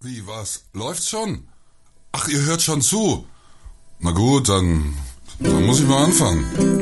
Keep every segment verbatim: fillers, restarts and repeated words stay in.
Wie, was? Läuft's schon? Ach, ihr hört schon zu. Na gut, dann, dann muss ich mal anfangen.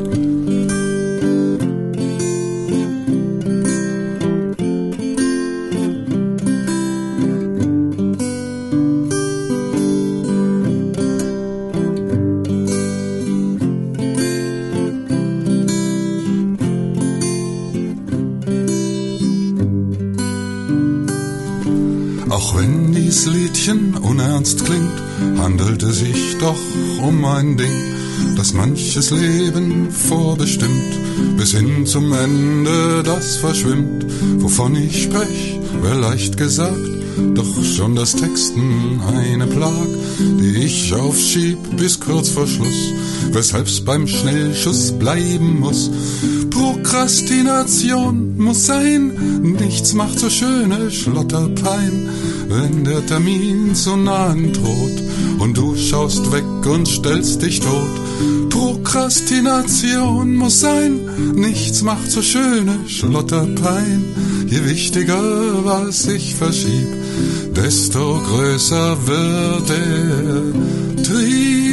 Auch wenn dies Liedchen unernst klingt, handelt es sich doch um ein Ding, das manches Leben vorbestimmt, bis hin zum Ende das verschwimmt. Wovon ich sprech, wär leicht gesagt, doch schon das Texten eine Plag, die ich aufschieb bis kurz vor Schluss, weshalb's beim Schnellschuss bleiben muss. Prokrastination muss sein, nichts macht so schöne Schlotterpein, wenn der Termin so nahen droht und du schaust weg und stellst dich tot. Prokrastination muss sein, nichts macht so schöne Schlotterpein. Je wichtiger, was ich verschieb, desto größer wird der Trieb.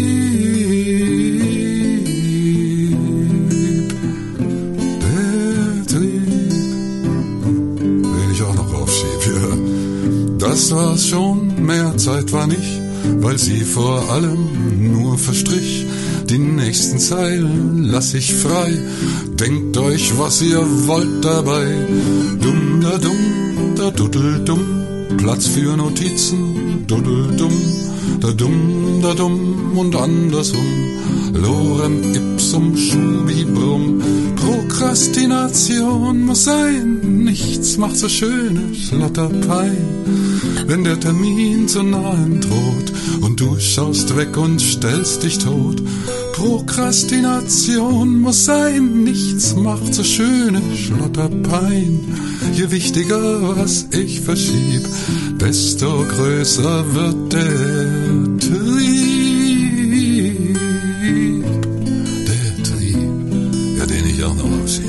Der Trieb, den ich auch noch aufschieb, ja. Das war's schon, mehr Zeit war nicht, weil sie vor allem nur verstrich. Die nächsten Zeilen lass ich frei, denkt euch, was ihr wollt dabei. Dumm da dumm, da duddel dumm, Platz für Notizen, duddel dumm, da dumm, da dumm und andersrum. Lorem ipsum schubibrum. Prokrastination muss sein, nichts macht so schöne Schlotterpein, wenn der Termin zu nahen droht und du schaust weg und stellst dich tot. Prokrastination muss sein, nichts macht so schöne Schlotterpein. Je wichtiger, was ich verschieb, desto größer wird der Trieb. Der Trieb, ja, den ich auch noch aufschieb.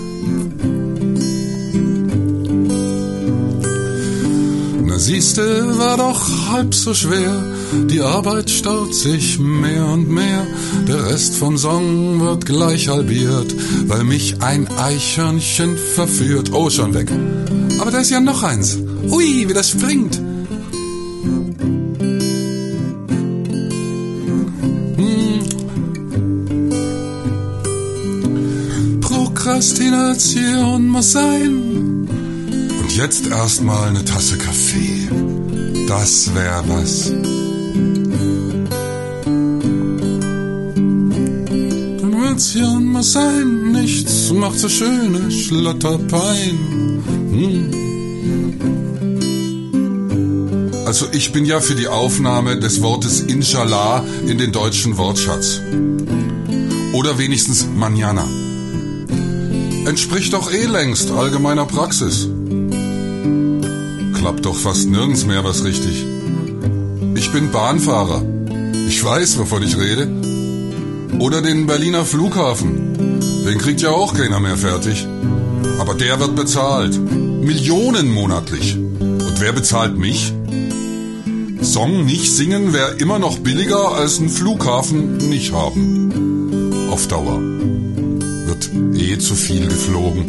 Na siehste, war doch halb so schwer, die Arbeit staut sich mehr und mehr, der Rest vom Song wird gleich halbiert, weil mich ein Eichhörnchen verführt. Oh, schon weg. Aber da ist ja noch eins. Ui, wie das springt. Hm. Prokrastination muss sein. Und jetzt erstmal eine Tasse Kaffee. Das wär was. Prokrastination muss sein, nichts macht so schöne Schlotterpein. Hm. Also ich bin ja für die Aufnahme des Wortes Inshallah in den deutschen Wortschatz. Oder wenigstens Manjana. Entspricht doch eh längst allgemeiner Praxis. Klappt doch fast nirgends mehr was richtig. Ich bin Bahnfahrer. Ich weiß, wovon ich rede. Oder den Berliner Flughafen. Den kriegt ja auch keiner mehr fertig. Aber der wird bezahlt. Millionen monatlich. Und wer bezahlt mich? Song nicht singen wäre immer noch billiger als einen Flughafen nicht haben. Auf Dauer. Wird eh zu viel geflogen.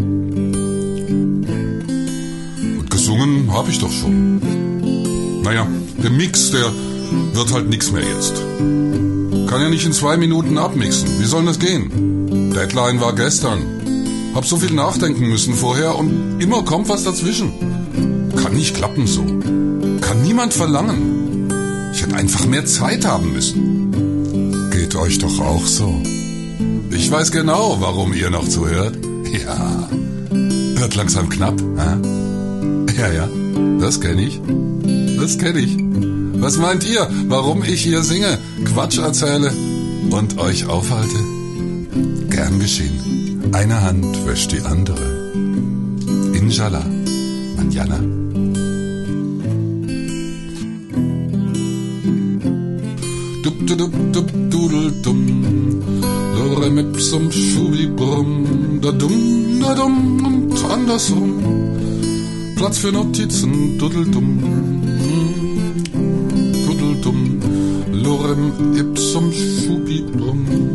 Und gesungen habe ich doch schon. Naja, der Mix, der wird halt nix mehr jetzt. Kann ja nicht in zwei Minuten abmixen. Wie soll das gehen? Deadline war gestern. Hab so viel nachdenken müssen vorher und immer kommt was dazwischen. Kann nicht klappen so. Kann niemand verlangen. Ich hätte einfach mehr Zeit haben müssen. Geht euch doch auch so. Ich weiß genau, warum ihr noch zuhört. Ja. Wird langsam knapp, hä? Ja, ja. Das kenne ich. Das kenne ich. Was meint ihr, warum ich hier singe, Quatsch erzähle und euch aufhalte? Gern geschehen. Eine Hand wäscht die andere. Inshallah. Manjana. Dup, dup, dup, dudel, dum. Lorem ipsum schubibrum. Da dumm, da dumm und andersrum. Platz für Notizen, duddel, dumm. lorem ipsum shubidum.